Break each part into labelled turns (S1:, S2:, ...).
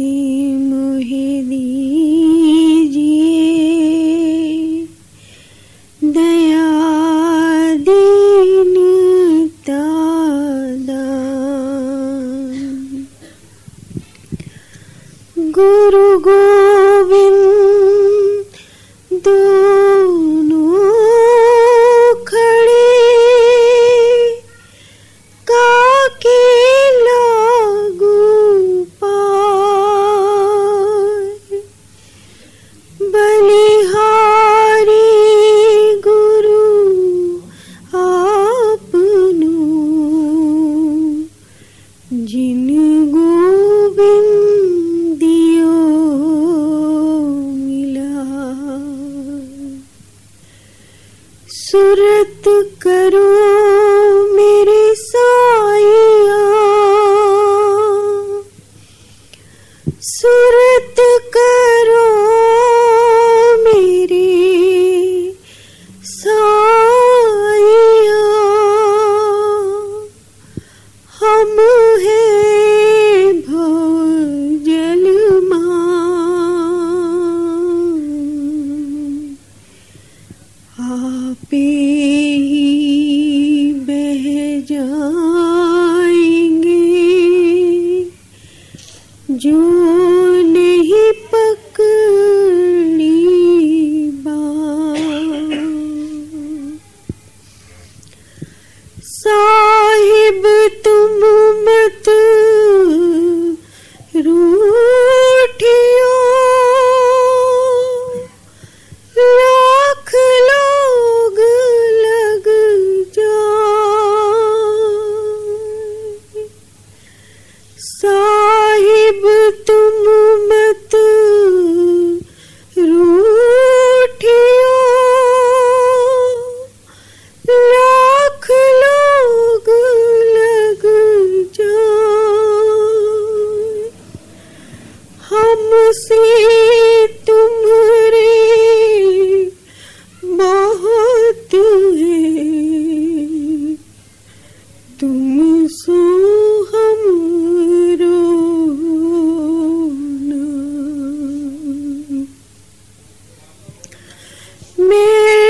S1: मोहे दीजिए दया दीनता दान। गुरु गोविंद दोनों खड़े काके लागू पार। बलिहारी गुरु आपनो जिन गोविंद दियो मिला। सुरत करो मेरे साईया, सुरत करो मेरे साईया। हम हैं भवजल मान, आपे ही बह जाएंगे जो नहीं पकड़ी बात। साहिब तुम मत रूठियो, लाख लोग लग जाए। साहिब तुम मत रूठियो, लाख लोग लग जाए। हमसे तुम्हारे बहुत है, तुम सो हमरो ना। मैं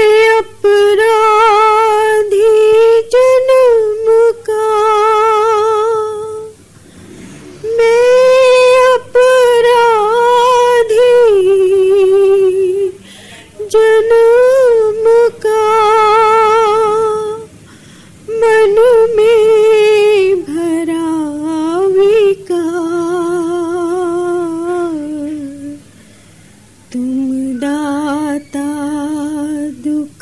S1: अपराधी जन्म का, मैं अपराधी जन्म का। मन में भरा विकार, तुम दाता दुख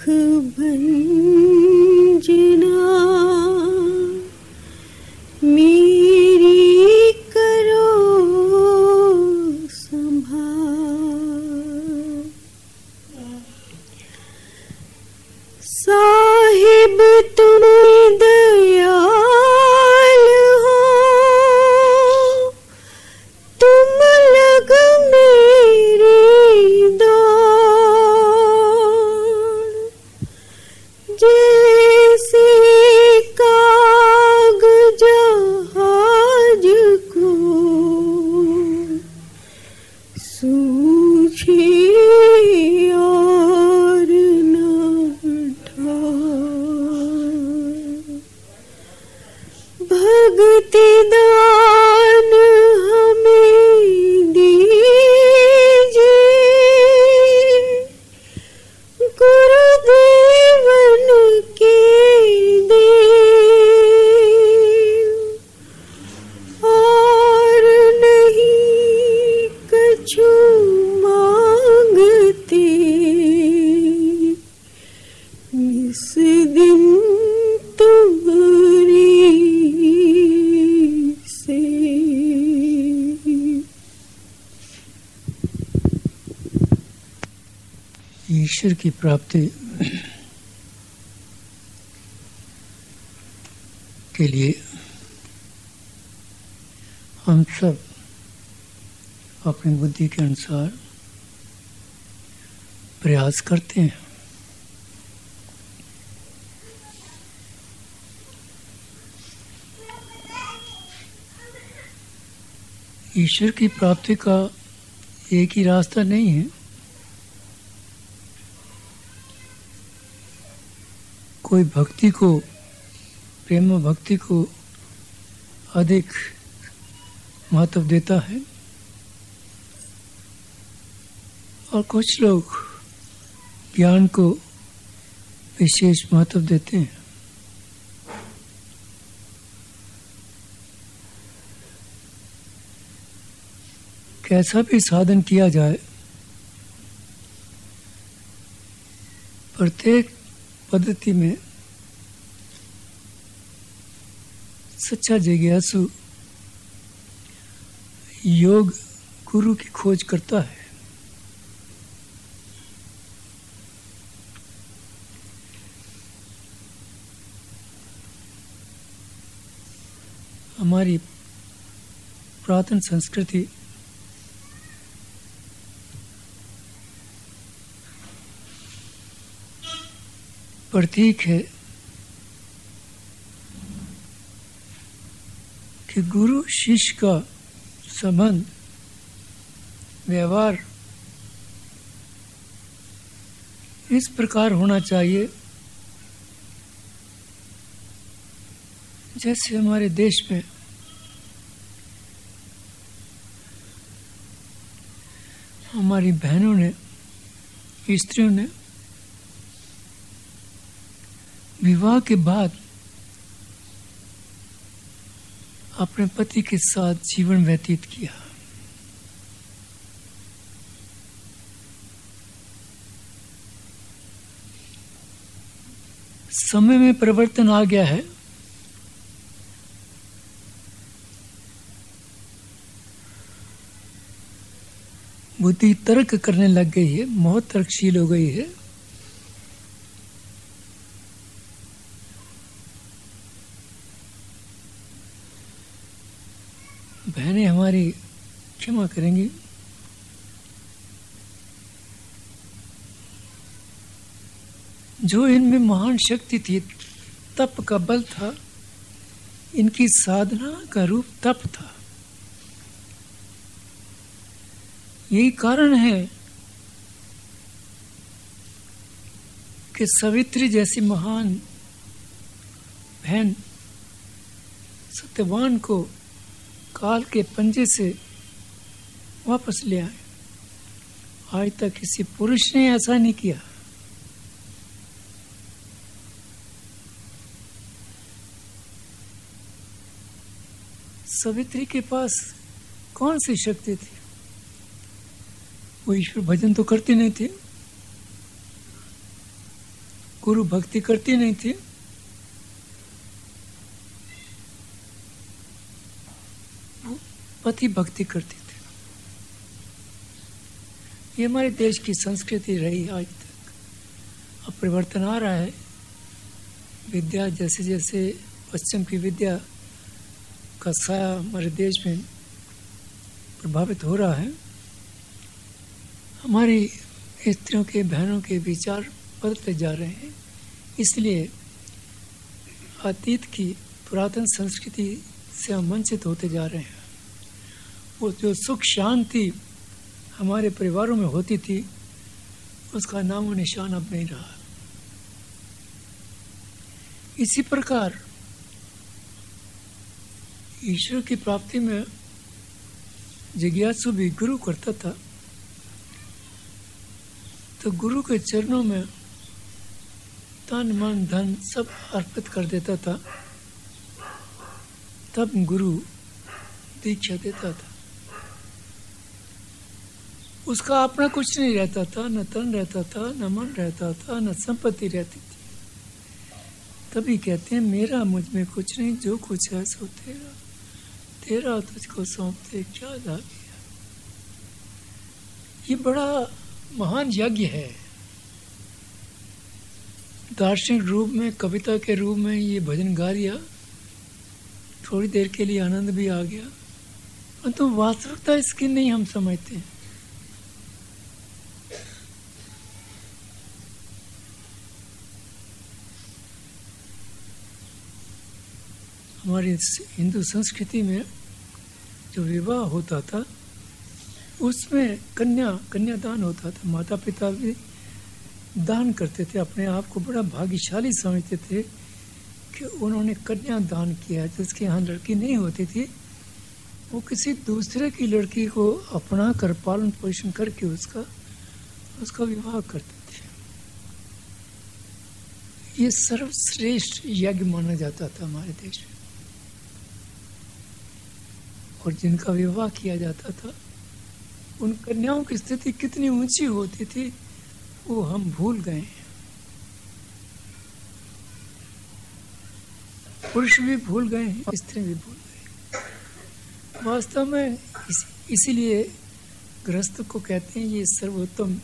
S1: भंजना। मेरी करो संभाल। साहिब तुम दयाल हो, तुम लग मेरी दौड़। जैसे कागज जहाज को सूझे और न ढाल। भक्ति दान हमें दीजिए, गुरुदेवन के देव। और नहीं कछु मांगते, इस दिन तुम्हारी से।
S2: ईश्वर की प्राप्ति के लिए हम सब अपनी बुद्धि के अनुसार प्रयास करते हैं। ईश्वर की प्राप्ति का एक ही रास्ता नहीं है। कोई भक्ति को, प्रेम भक्ति को अधिक महत्व देता है और कुछ लोग ज्ञान को विशेष महत्व देते हैं। कैसा भी साधन किया जाए, प्रत्येक पद्धति में सच्चा जिज्ञासु योग गुरु की खोज करता है। हमारी पुरातन संस्कृति प्रतीक है कि गुरु शिष्य का संबंध, व्यवहार इस प्रकार होना चाहिए जैसे हमारे देश में हमारी बहनों ने, स्त्रियों ने विवाह के बाद अपने पति के साथ जीवन व्यतीत किया। समय में परिवर्तन आ गया है। बुद्धि तर्क करने लग गई है, बहुत तर्कशील हो गई है। बहनें हमारी क्षमा करेंगी, जो इनमें महान शक्ति थी, तप का बल था, इनकी साधना का रूप तप था। यही कारण है कि सावित्री जैसी महान बहन सत्यवान को काल के पंजे से वापस ले आए। आज तक किसी पुरुष ने ऐसा नहीं किया। सावित्री के पास कौन सी शक्ति थी? वो ईश्वर भजन तो करती नहीं थी, गुरु भक्ति करती नहीं थी, वो पति भक्ति करती थी। ये हमारे देश की संस्कृति रही आज तक। अब परिवर्तन आ रहा है। विद्या जैसे जैसे पश्चिम की विद्या का साया हमारे देश में प्रभावित हो रहा है, हमारी स्त्रियों के, बहनों के विचार बदलते जा रहे हैं। इसलिए अतीत की पुरातन संस्कृति से हम वंचित होते जा रहे हैं। वो जो सुख शांति हमारे परिवारों में होती थी, उसका नामो निशान अब नहीं रहा। इसी प्रकार ईश्वर की प्राप्ति में जिज्ञासु भी गुरु करता था, तो गुरु के चरणों में तन मन धन सब अर्पित कर देता था, तब गुरु दीक्षा देता था। उसका अपना कुछ नहीं रहता था, न तन रहता था, न मन रहता था, न संपत्ति रहती थी। तभी कहते हैं मेरा मुझ में कुछ नहीं, जो कुछ है सो तेरा, तेरा तुझको सौंपते क्या ला गया। ये बड़ा महान यज्ञ है। दार्शनिक रूप में, कविता के रूप में ये भजन गा लिया, थोड़ी देर के लिए आनंद भी आ गया, परंतु वास्तविकता इसकी नहीं हम समझते। हमारी हिंदू संस्कृति में जो विवाह होता था उसमें कन्यादान होता था। माता पिता भी दान करते थे, अपने आप को बड़ा भाग्यशाली समझते थे कि उन्होंने कन्या दान किया। जिसके यहाँ लड़की नहीं होती थी वो किसी दूसरे की लड़की को अपना कर पालन पोषण करके उसका विवाह करते थे। ये सर्वश्रेष्ठ यज्ञ माना जाता था हमारे देश में। और जिनका विवाह किया जाता था उन कन्याओं की स्थिति कितनी ऊंची होती थी वो हम भूल गए हैं। पुरुष भी भूल गए हैं, स्त्री भी भूल गए। वास्तव में इसीलिए गृहस्थ को कहते हैं ये सर्वोत्तम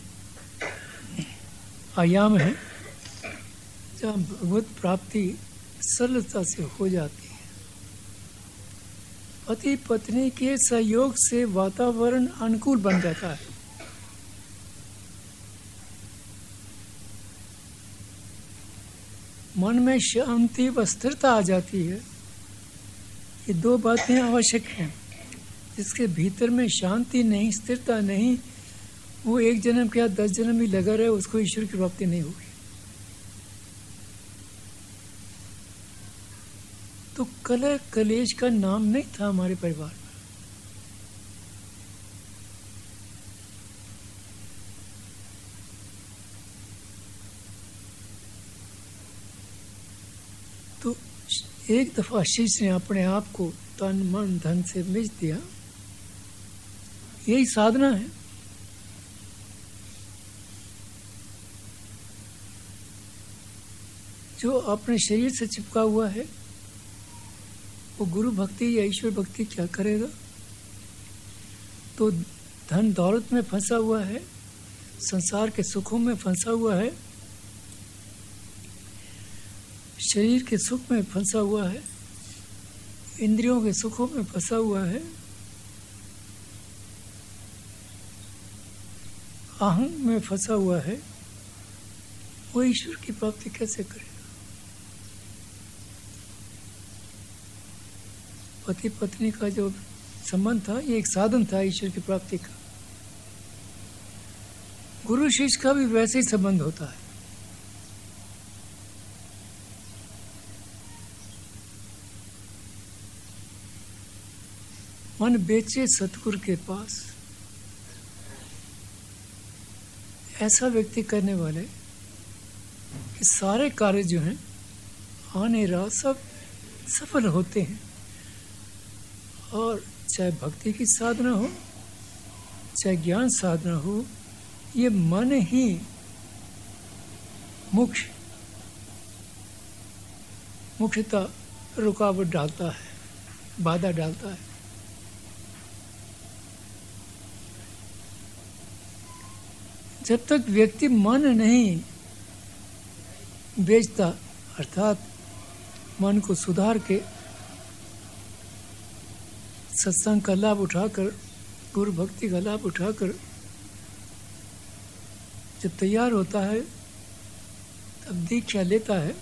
S2: आयाम है जहाँ भगवत प्राप्ति सरलता से हो जाती है। पति पत्नी के सहयोग से वातावरण अनुकूल बन जाता है। मन में शांति व स्थिरता आ जाती है। ये दो बातें आवश्यक हैं। जिसके भीतर में शांति नहीं, स्थिरता नहीं, वो एक जन्म के या 10 जन्म भी लगा रहे उसको ईश्वर की प्राप्ति नहीं होगी। तो कलह कलेश का नाम नहीं था हमारे परिवार में। तो एक दफा शिष्य ने अपने आप को तन मन धन से बेच दिया। यही साधना है। जो अपने शरीर से चिपका हुआ है वो गुरु भक्ति या ईश्वर भक्ति क्या करेगा? तो धन दौलत में फंसा हुआ है, संसार के सुखों में फंसा हुआ है, शरीर के सुख में फंसा हुआ है, इंद्रियों के सुखों में फंसा हुआ है, अहं में फंसा हुआ है। वो ईश्वर की प्राप्ति कैसे करेगा? पति पत्नी का जो संबंध था ये एक साधन था ईश्वर की प्राप्ति का। गुरु शिष्य का भी वैसे ही संबंध होता है। मन बेचे सतगुरु के पास, ऐसा व्यक्ति करने वाले कि सारे कार्य जो हैं आने राह सब सफल होते हैं। और चाहे भक्ति की साधना हो, चाहे ज्ञान साधना हो, ये मन ही मुख्यतः रुकावट डालता है, बाधा डालता है। जब तक व्यक्ति मन नहीं बेचता, अर्थात मन को सुधार के सत्संग का लाभ उठाकर, गुरु भक्ति का लाभ उठाकर जब तैयार होता है तब दीक्षा लेता है,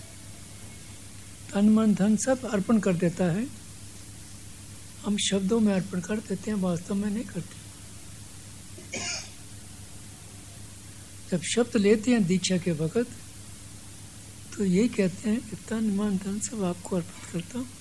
S2: तन मन धन सब अर्पण कर देता है। हम शब्दों में अर्पण कर देते हैं, वास्तव में नहीं करते। जब शब्द लेते हैं दीक्षा के वक़्त तो यही कहते हैं कि तन मन धन सब आपको अर्पित करता हूँ।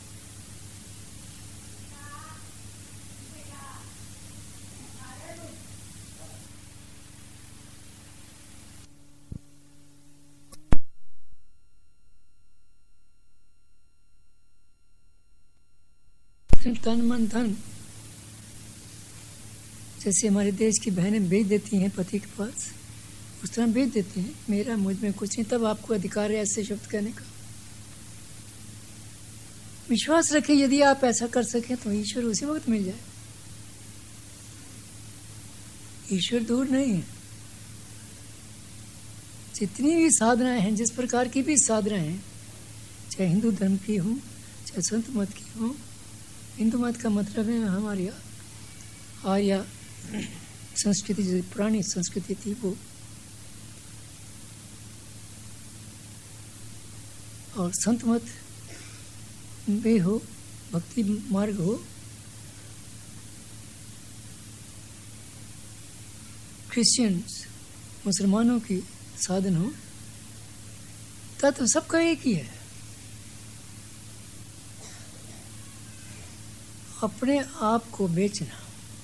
S2: तन मन धन जैसे हमारे देश की बहनें बेच देती हैं पति के पास, उस तरह बेच देती हैं। मेरा मुझ में कुछ नहीं, तब आपको अधिकार है ऐसे शब्द कहने का। विश्वास रखें, यदि आप ऐसा कर सकें तो ईश्वर उसी वक्त मिल जाए। ईश्वर दूर नहीं है। जितनी भी साधनाएं हैं, जिस प्रकार की भी साधनाएं हैं, चाहे हिंदू धर्म की हो, चाहे संत मत की हो। हिंदू मत का मतलब है हमारी आर्य संस्कृति, जो पुरानी संस्कृति थी वो, और संत मत भी हो, भक्ति मार्ग हो, क्रिश्चियंस, मुसलमानों की साधन हो, तत्व सबका एक ही है। अपने आप को बेचना,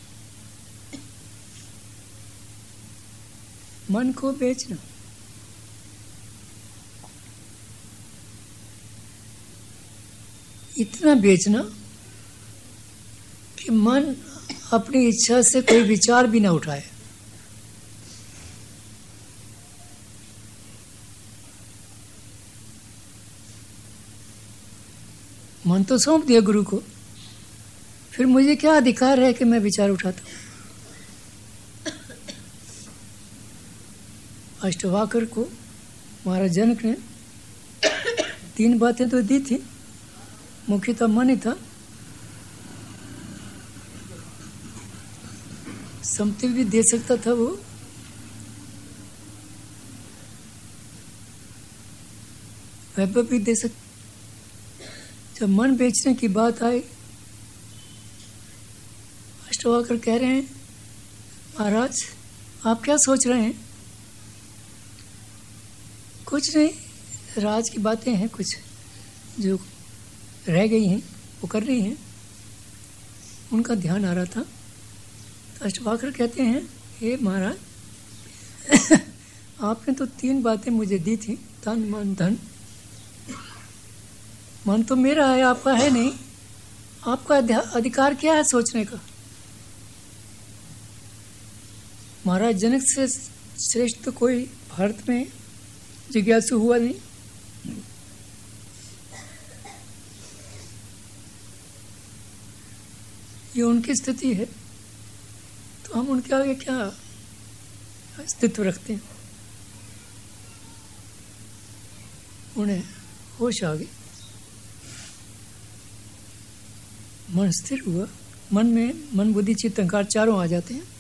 S2: मन को बेचना, इतना बेचना कि मन अपनी इच्छा से कोई विचार भी ना उठाए। मन तो सौंप दिया गुरु को, फिर मुझे क्या अधिकार है कि मैं विचार उठाता हूँ। अष्टवाकर को महाराज जनक ने 3 बातें तो दी थी, मुख्यतः मन ही था। सम्मति भी दे सकता था वो, वैभव भी दे सकता। जब मन बेचने की बात आई, अष्टवाकर कह रहे हैं, महाराज आप क्या सोच रहे हैं? कुछ नहीं, राज की बातें हैं कुछ जो रह गई हैं, वो कर रही हैं, उनका ध्यान आ रहा था। तो अष्टवाकर कहते हैं, हे महाराज आपने तो 3 बातें मुझे दी थी, तन मन धन। मन तो मेरा है, आपका है नहीं। आपका अधिकार क्या है सोचने का? महाराज जनक से श्रेष्ठ तो कोई भारत में जिज्ञासु हुआ नहीं। ये उनकी स्थिति है, तो हम उनके आगे क्या अस्तित्व रखते हैं? उन्हें होश आ गई, मन स्थिर हुआ। मन में मन बुद्धि चित्त अहंकार चारों आ जाते हैं।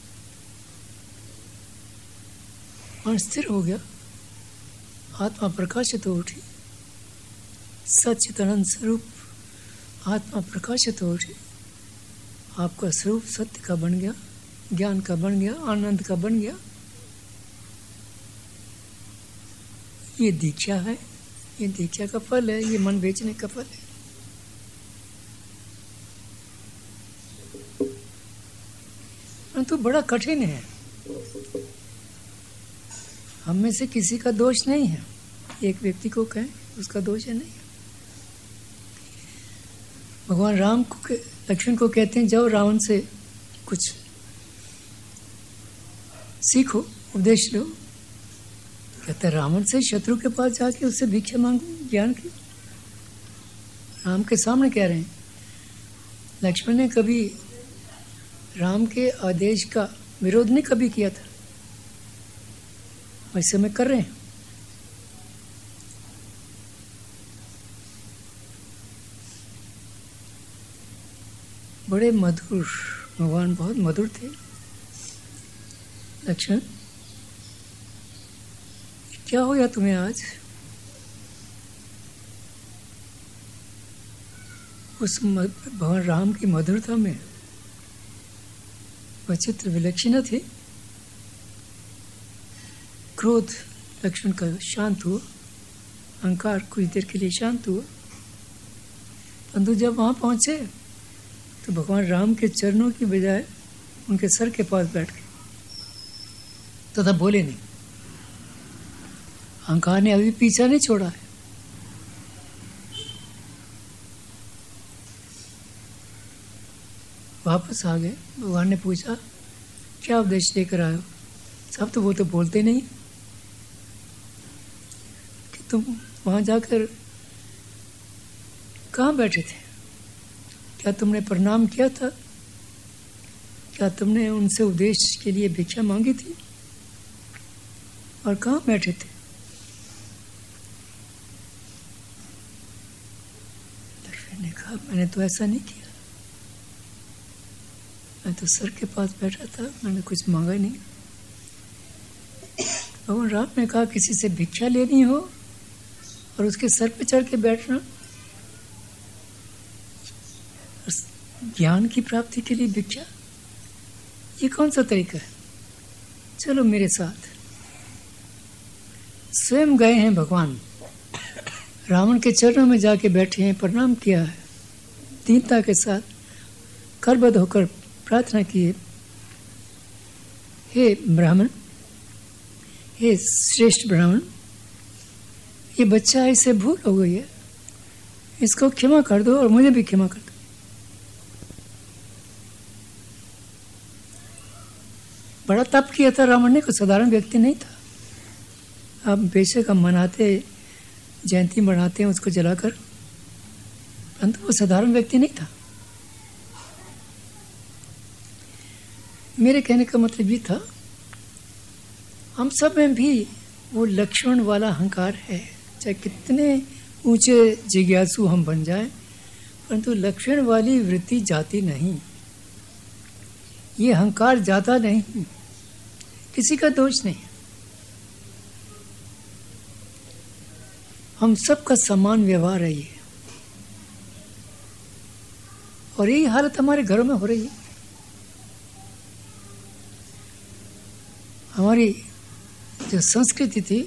S2: मन स्थिर हो गया, आत्मा प्रकाशित हो उठी, सच्चिदानंद स्वरूप आत्मा प्रकाशित हो उठी। आपका स्वरूप सत्य का बन गया, ज्ञान का बन गया, आनंद का बन गया। ये दीक्षा है, ये दीक्षा का फल है, ये मन बेचने का फल है। परंतु बड़ा कठिन है। हम में से किसी का दोष नहीं है, एक व्यक्ति को कहें उसका दोष है नहीं। भगवान राम को लक्ष्मण को कहते हैं, जाओ रावण से कुछ सीखो, उपदेश लो। कहते हैं रावण से शत्रु के पास जाके उससे भिक्षा मांगो ज्ञान की। राम के सामने कह रहे हैं। लक्ष्मण ने कभी राम के आदेश का विरोध नहीं कभी किया था, वैसे में कर रहे हैं। बड़े मधुर, भगवान बहुत मधुर थे। लक्ष्मण क्या हो गया तुम्हें आज? उस भगवान राम की मधुरता में विचित्र विलक्षण थी। क्रोध लक्ष्मण का शांत हुआ, अहंकार कुछ देर के लिए शांत हुआ। परंतु जब वहां पहुंचे तो भगवान राम के चरणों की बजाय उनके सर के पास बैठ गए तथा बोले नहीं। अहंकार ने अभी पीछा नहीं छोड़ा है। वापस आ गए। भगवान ने पूछा, क्या उपदेश लेकर आए हो? सब तो वो तो बोलते नहीं कि तुम वहां जाकर कहाँ बैठे थे? क्या तुमने प्रणाम किया था? क्या तुमने उनसे उपदेश के लिए भिक्षा मांगी थी? और कहाँ बैठे थे? लक्ष्मण ने कहा, मैंने तो ऐसा नहीं किया, मैं तो सर के पास बैठा था, मैंने कुछ मांगा नहीं। भगवान राम ने कहा, किसी से भिक्षा लेनी हो और उसके सर पे चढ़ के बैठना, ज्ञान की प्राप्ति के लिए भिक्षा, ये कौन सा तरीका है? चलो मेरे साथ। स्वयं गए हैं भगवान, रावण के चरणों में जाके बैठे हैं, प्रणाम किया है, दीनता के साथ करबद्ध होकर प्रार्थना की है, हे ब्राह्मण, हे श्रेष्ठ ब्राह्मण, ये बच्चा इससे भूल हो गई है, इसको क्षमा कर दो और मुझे भी क्षमा कर दो। बड़ा तप किया था रावण ने, कोई साधारण व्यक्ति नहीं था। अब बेशक हम मनाते, जयंती मनाते हैं उसको जलाकर, परंतु वो साधारण व्यक्ति नहीं था। मेरे कहने का मतलब ये था, हम सब में भी वो लक्ष्मण वाला अहंकार है। चाहे कितने ऊंचे जिज्ञासु हम बन जाएं, परंतु लक्ष्मण वाली वृत्ति जाती नहीं, ये अहंकार जाता नहीं, किसी का दोष नहीं। हम सबका समान व्यवहार है ये, और यही हालत हमारे घरों में हो रही है। हमारी जो संस्कृति थी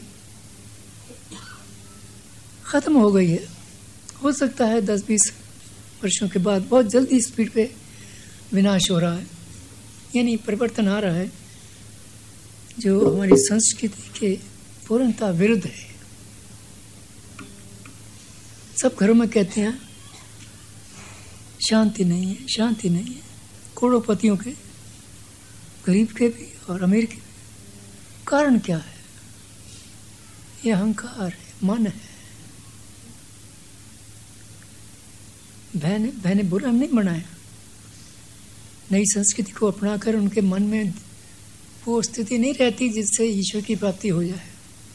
S2: खत्म हो गई है। हो सकता है 10-20 वर्षों के बाद बहुत जल्दी स्पीड पे विनाश हो रहा है, यानी परिवर्तन आ रहा है जो हमारी संस्कृति के पूर्णतः विरुद्ध है। सब घरों में कहते हैं शांति नहीं है, शांति नहीं है, करोड़पतियों के, गरीब के भी और अमीर के भी। कारण क्या है? ये अहंकार है, मन है। बहने बुरा नहीं बनाया, नई संस्कृति को अपनाकर उनके मन में वो स्थिति नहीं रहती जिससे ईश्वर की प्राप्ति हो जाए।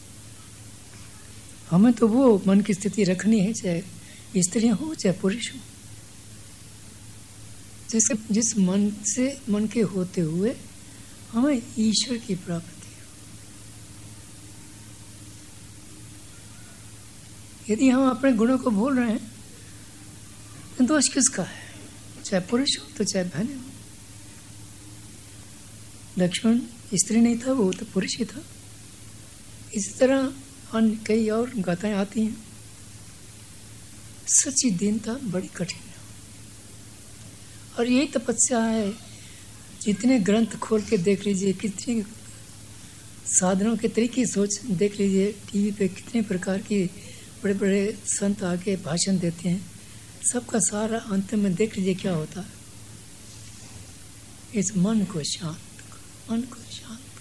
S2: हमें तो वो मन की स्थिति रखनी है, चाहे स्त्रियां हो चाहे पुरुष हो, जिस मन से मन के होते हुए हमें ईश्वर की प्राप्ति हो। यदि हम अपने गुणों को भूल रहे हैं तो दोष किसका है? चाहे पुरुष हो तो चाहे बहने हो। लक्ष्मण स्त्री नहीं था, वो तो पुरुष ही था। इसी तरह अन्य कई और गाथाएं आती हैं। सच्ची दीनता बड़ी कठिन है, और यही तपस्या है। जितने ग्रंथ खोल के देख लीजिए, कितने साधनों के तरीके सोच देख लीजिए, टीवी पे कितने प्रकार की बड़े बड़े संत आके भाषण देते हैं, सबका सारा अंत में देख लीजिए क्या होता है। इस मन को शांत करो, मन को शांत करो।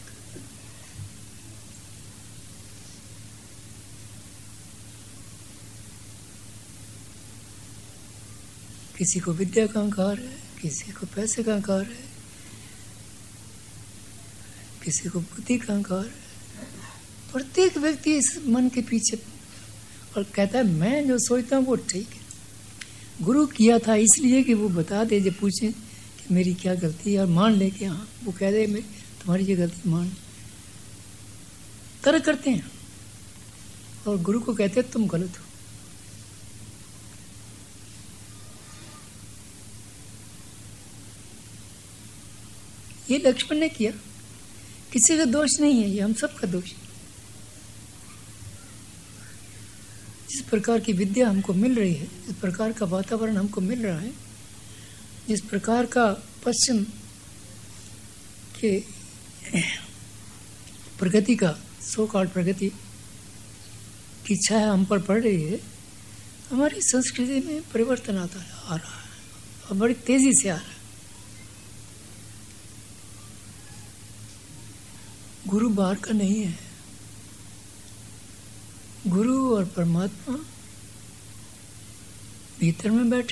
S2: किसी को विद्या का अहंकार है, किसी को पैसे का अहंकार है, किसी को बुद्धि का अहंकार है। प्रत्येक व्यक्ति इस मन के पीछे और कहता है मैं जो सोचता हूँ वो ठीक है। गुरु किया था इसलिए कि वो बता दे, जब पूछे कि मेरी क्या गलती है और मान ले कि हाँ, वो कह दे मैं तुम्हारी ये गलती मान। तर्क करते हैं और गुरु को कहते हैं तुम गलत हो। ये लक्ष्मण ने किया, किसी का दोष नहीं है, ये हम सब का दोष है। जिस प्रकार की विद्या हमको मिल रही है, जिस प्रकार का वातावरण हमको मिल रहा है, जिस प्रकार का पश्चिम के प्रगति का सो-कॉल्ड प्रगति की छाया हम पर पड़ रही है, हमारी संस्कृति में परिवर्तन आ रहा है और बड़ी तेजी से आ रहा है। गुरु बाहर का नहीं है, गुरु और परमात्मा भीतर में बैठे,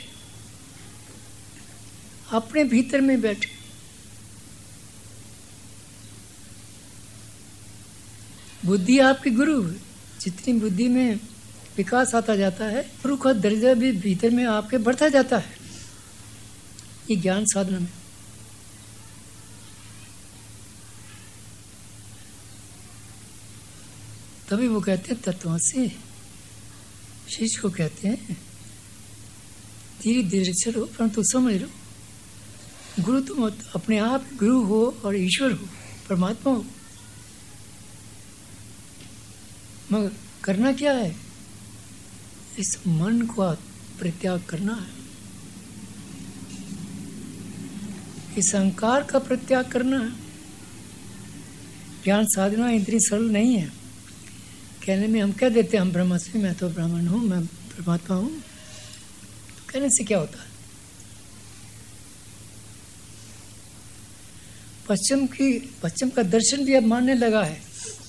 S2: अपने भीतर में बैठे। बुद्धि आपकी गुरु है। जितनी बुद्धि में विकास आता जाता है, गुरु का दर्जा भी भीतर में आपके बढ़ता जाता है। ये ज्ञान साधना में तभी वो कहते हैं तत्वमसि। शिष्य को कहते हैं धीरे धीरे चलो, परंतु समझ लो गुरु तुम अपने आप गुरु हो और ईश्वर हो, परमात्मा हो। मगर करना क्या है? इस मन को परित्याग करना है, इस अहंकार का परित्याग करना है। ज्ञान साधना इतनी सरल नहीं है। कहने में हम कह देते हैं हम ब्रह्मस्मि, मैं तो ब्राह्मण हूँ, मैं परमात्मा हूँ। तो कहने से क्या होता है? पश्चिम का दर्शन भी अब मानने लगा है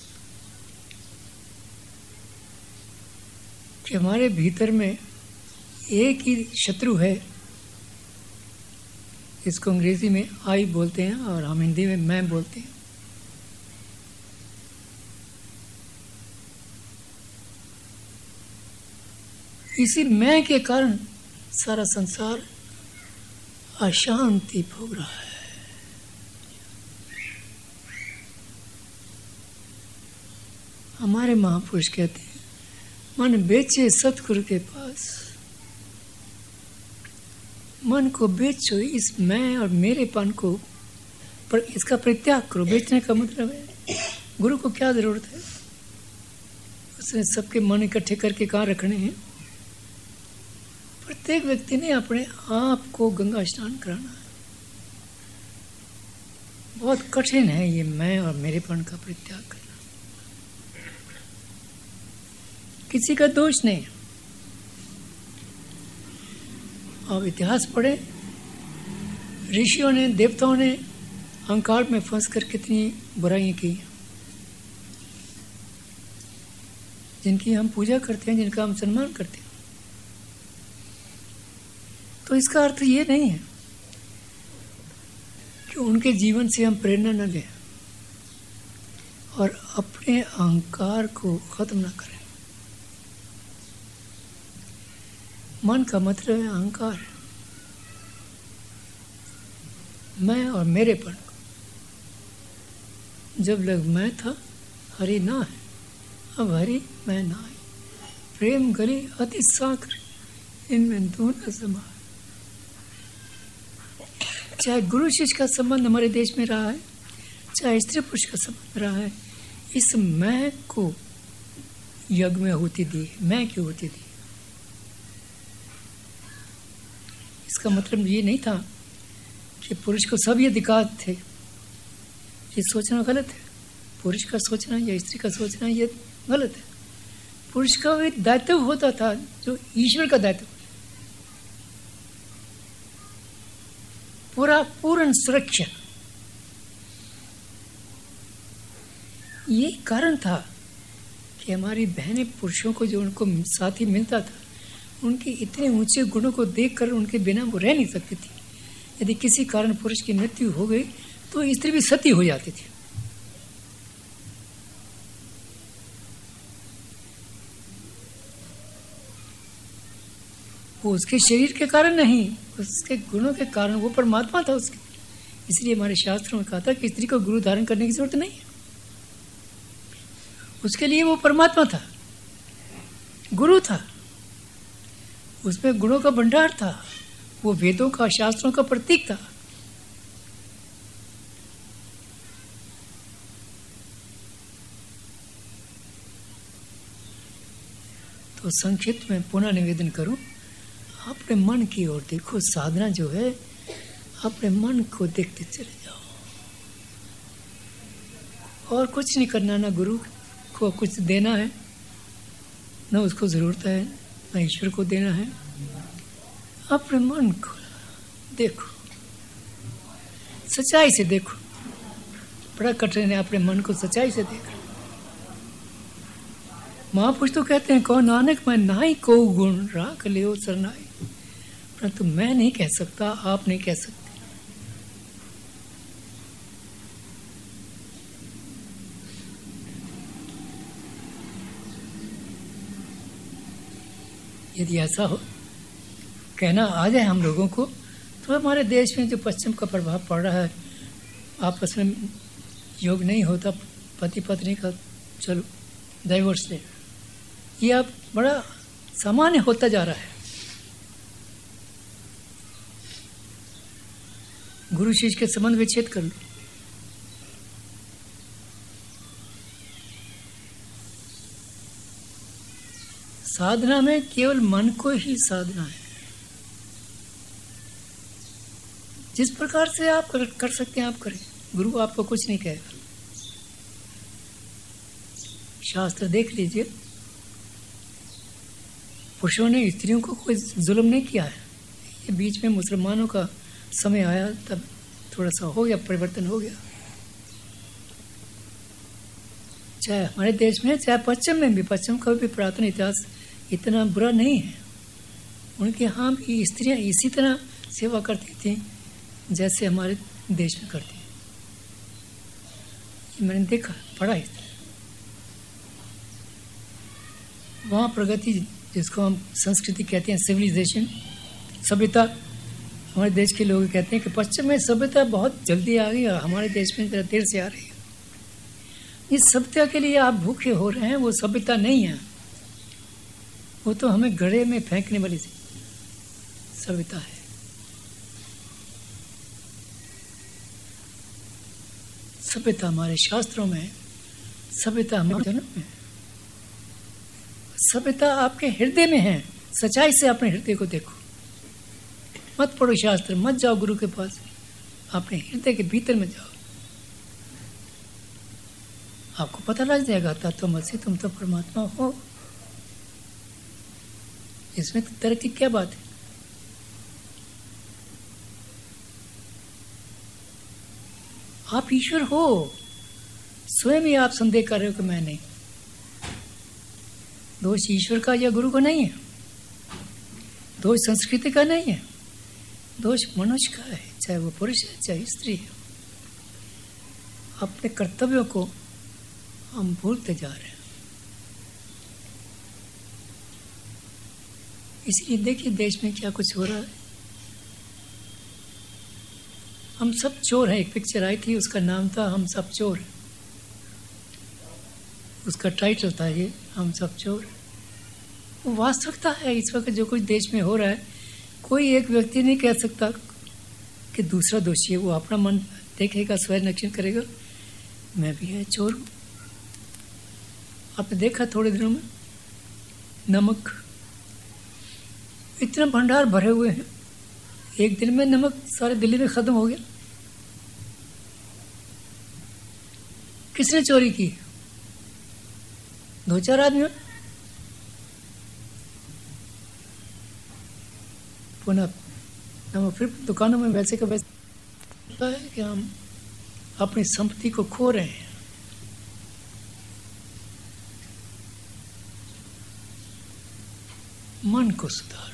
S2: कि हमारे भीतर में एक ही शत्रु है, इसको अंग्रेजी में आई बोलते हैं और हम हिंदी में मैं बोलते हैं। इसी मैं के कारण सारा संसार अशांति भोग रहा है। हमारे महापुरुष कहते हैं, मन बेचे सतगुरु के पास। मन को बेचो, इस मैं और मेरेपन को पर इसका परित्याग करो। बेचने का मतलब है गुरु को क्या जरूरत है? उसने सबके मन इकट्ठे करके कहाँ रखने हैं? प्रत्येक व्यक्ति ने अपने आप को गंगा स्नान कराना है। बहुत कठिन है ये मैं और मेरेपन का परित्याग करना। किसी का दोष नहीं। अब इतिहास पढ़े, ऋषियों ने, देवताओं ने अहंकार में फंस कर कितनी बुराइयां की, जिनकी हम पूजा करते हैं, जिनका हम सम्मान करते हैं। तो इसका अर्थ ये नहीं है कि उनके जीवन से हम प्रेरणा न लें और अपने अहंकार को खत्म न करें। मन का मतलब है अहंकार, मैं और मेरेपन। जब लग मैं था, हरि ना है, अब हरि मैं ना है। प्रेम गली अति साकर, इनमें दो न समा। चाहे गुरु शिष्य का संबंध हमारे देश में रहा है, चाहे स्त्री पुरुष का संबंध रहा है, इस मैं को यज्ञ में होती दी, मैं की होती दी। इसका मतलब ये नहीं था कि पुरुष को सब ये अधिकार थे। ये सोचना गलत है। पुरुष का सोचना या स्त्री का सोचना ये गलत है। पुरुष का एक दायित्व होता था जो ईश्वर का दायित्व, पूर्ण सुरक्षा। ये कारण था कि हमारी बहनें पुरुषों को जो उनको साथी मिलता था, उनके इतने ऊंचे गुणों को देखकर उनके बिना वो रह नहीं सकती थी। यदि किसी कारण पुरुष की मृत्यु हो गई तो स्त्री भी सती हो जाती थी। वो उसके शरीर के कारण नहीं, उसके गुणों के कारण। वो परमात्मा था उसके। इसलिए हमारे शास्त्रों में कहा था कि स्त्री को गुरु धारण करने की जरूरत नहीं है। उसके लिए वो परमात्मा था, गुरु था। उसमें गुणों का भंडार था। वो वेदों का, शास्त्रों का प्रतीक था। तो संक्षिप्त में पुनः निवेदन करूं, अपने मन की ओर देखो। साधना जो है, अपने मन को देखते चले जाओ और कुछ नहीं करना। ना गुरु को कुछ देना है, ना उसको जरूरत है, ना ईश्वर को देना है। अपने मन को देखो, सच्चाई से देखो। बड़ा कठिन है अपने मन को सच्चाई से देखना। महापुरुष तो कहते हैं, कहो नानक मैं नाई को गुण राख लियो सरनाई। परंतु मैं नहीं कह सकता, आप नहीं कह सकते। यदि ऐसा हो, कहना आ जाए हम लोगों को, तो हमारे देश में जो पश्चिम का प्रभाव पड़ रहा है, आपस में योग नहीं होता, पति पत्नी का चलो डाइवोर्स ले, ये अब बड़ा सामान्य होता जा रहा है। गुरु शिष्य के संबंध विच्छेद कर लो। साधना में केवल मन को ही साधना है। जिस प्रकार से आप कर सकते हैं आप करें, गुरु आपको कुछ नहीं कहेगा। शास्त्र देख लीजिए, पुरुषों ने स्त्रियों को कोई जुल्म नहीं किया है। ये बीच में मुसलमानों का समय आया तब थोड़ा सा हो गया, परिवर्तन हो गया। चाहे हमारे देश में चाहे पश्चिम में भी, पश्चिम का भी पुरातन इतिहास इतना बुरा नहीं है। उनके यहाँ भी स्त्रियाँ इसी तरह सेवा करती थी जैसे हमारे देश में करती। ये मैंने देखा, पढ़ा है। वहाँ प्रगति, जिसको हम संस्कृति कहते हैं, सिविलाइजेशन, सभ्यता, हमारे देश के लोग कहते हैं कि पश्चिम में सभ्यता बहुत जल्दी आ गई और हमारे देश में जरा देर से आ रही है। इस सभ्यता के लिए आप भूखे हो रहे हैं, वो सभ्यता नहीं है, वो तो हमें गड़े में फेंकने वाली सभ्यता है। सभ्यता हमारे शास्त्रों में, सभ्यता हमारे जन्म में, सभ्यता आपके हृदय में है। सच्चाई से अपने हृदय को देखो, मत पढ़ो शास्त्र, मत जाओ गुरु के पास, अपने हृदय के भीतर में जाओ, आपको पता लग जाएगा तत्वमसि, तुम तो परमात्मा हो। इसमें तरह की क्या बात है? आप ईश्वर हो, स्वयं ही आप संदेह कर रहे हो कि मैं नहीं। दोष ईश्वर का या गुरु का नहीं है, दोष संस्कृति का नहीं है, दोष मनुष्य का है, चाहे वो पुरुष है चाहे स्त्री है। अपने कर्तव्यों को हम भूलते जा रहे हैं। इसलिए देखिए देश में क्या कुछ हो रहा है। हम सब चोर हैं, एक पिक्चर आई थी, उसका नाम था हम सब चोर, उसका टाइटल था ये, हम सब चोर। वो वास्तविकता है। इस वक्त जो कुछ देश में हो रहा है, कोई एक व्यक्ति नहीं कह सकता कि दूसरा दोषी है। वो अपना मन देखेगा, स्वयं निरीक्षण करेगा, मैं भी है चोर हूँ। आपने देखा थोड़े दिनों में नमक, इतना भंडार भरे हुए हैं, एक दिन में नमक सारे दिल्ली में खत्म हो गया। किसने चोरी की? 2-4 आदमियों। पुनः नमक फिर दुकानों में वैसे का वैसे है कि हम अपनी संपत्ति को खो रहे हैं। मन को सुधारो,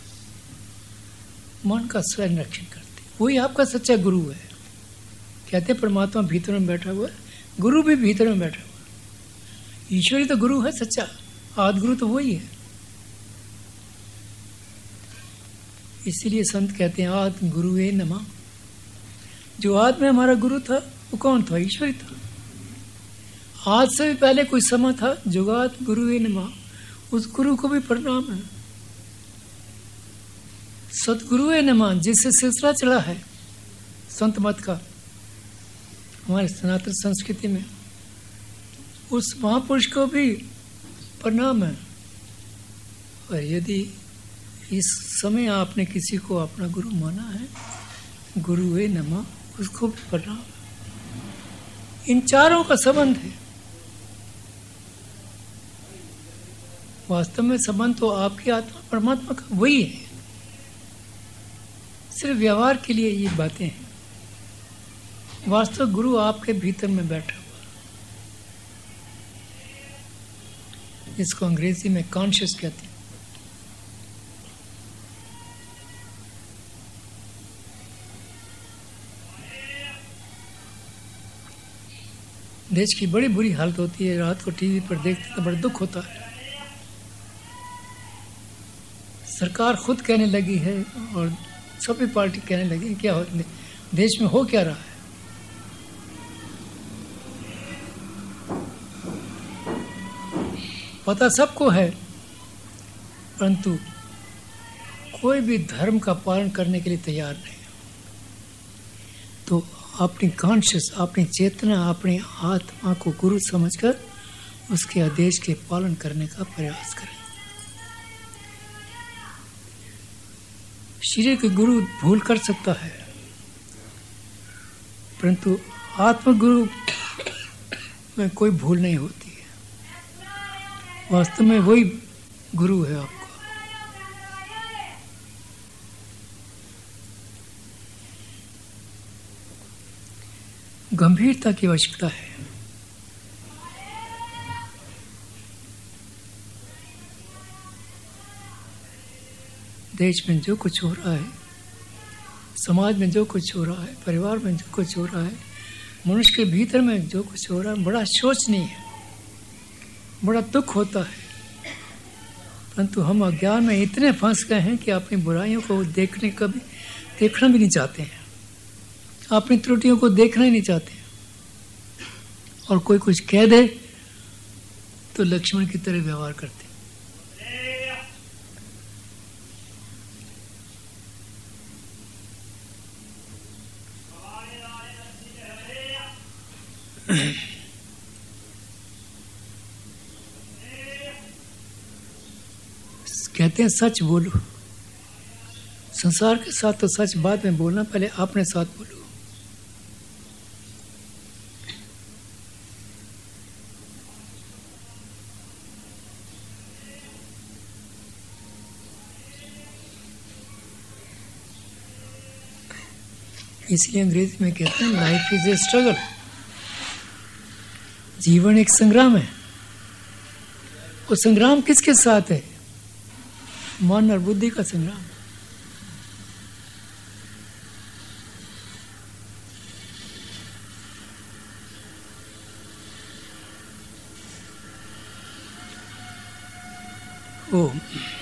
S2: मन का स्वयं रक्षण करते, वही आपका सच्चा गुरु है। कहते परमात्मा भीतर में बैठा हुआ है, गुरु भी भीतर में बैठा हुआ है। ईश्वरी तो गुरु है सच्चा, आदि गुरु तो वही है। इसीलिए संत कहते हैं आत्म गुरुवे नमः। जो आदि में हमारा गुरु था वो कौन था? ईश्वरी था। आज से भी पहले कोई समय था, जुगात गुरुवे नमः, उस गुरु को भी प्रणाम है। सतगुरुवे नमः, जिससे सिलसिला चला है संत मत का हमारे सनातन संस्कृति में, उस महापुरुष को भी प्रणाम है। और यदि इस समय आपने किसी को अपना गुरु माना है, गुरुवे नमः, उसको भी प्रणाम। इन चारों का संबंध है। वास्तव में संबंध तो आपकी आत्मा परमात्मा का वही है। सिर्फ व्यवहार के लिए ये बातें हैं। वास्तव गुरु आपके भीतर में बैठा हुआ, जिसको अंग्रेजी में कॉन्शियस कहते हैं। देश की बड़ी बुरी हालत होती है, रात को टीवी पर देखते तो बड़ा दुख होता है। सरकार खुद कहने लगी है और सभी पार्टी कहने लगी, क्या हो देश में हो क्या रहा है। पता सबको है, परंतु कोई भी धर्म का पालन करने के लिए तैयार नहीं। तो अपनी कॉन्शियस, अपनी चेतना, अपनी आत्मा को गुरु समझकर उसके आदेश के पालन करने का प्रयास करें। शरीर के गुरु भूल कर सकता है, परंतु आत्मगुरु में कोई भूल नहीं होती है। वास्तव में वही गुरु है आपका। गंभीरता की आवश्यकता है। देश में जो कुछ हो रहा है, समाज में जो कुछ हो रहा है, परिवार में जो कुछ हो रहा है, मनुष्य के भीतर में जो कुछ हो रहा है, बड़ा शोचनीय है, बड़ा दुख होता है। परंतु हम अज्ञान में इतने फंस गए हैं कि अपनी बुराइयों को देखना भी नहीं चाहते हैं, अपनी त्रुटियों को देखना ही नहीं चाहते हैं। और कोई कुछ कह दे तो लक्ष्मण की तरह व्यवहार करते हैं। कहते हैं सच बोलो। संसार के साथ तो सच बाद में बोलना, पहले अपने साथ बोलो। इसलिए अंग्रेजी में कहते हैं लाइफ इज ए स्ट्रगल। जीवन एक संग्राम है। वो संग्राम किसके साथ है? मन और बुद्धि का संग्राम। ओ